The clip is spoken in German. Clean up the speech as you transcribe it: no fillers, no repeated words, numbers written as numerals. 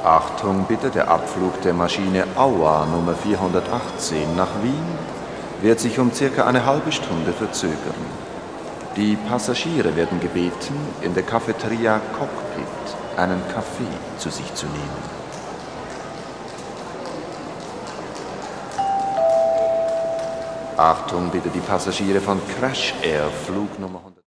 Achtung bitte, der Abflug der Maschine Auer Nummer 418 nach Wien wird sich um circa eine halbe Stunde verzögern. Die Passagiere werden gebeten, in der Cafeteria Cockpit einen Kaffee zu sich zu nehmen. Achtung bitte, die Passagiere von Crash Air Flug Nummer 100.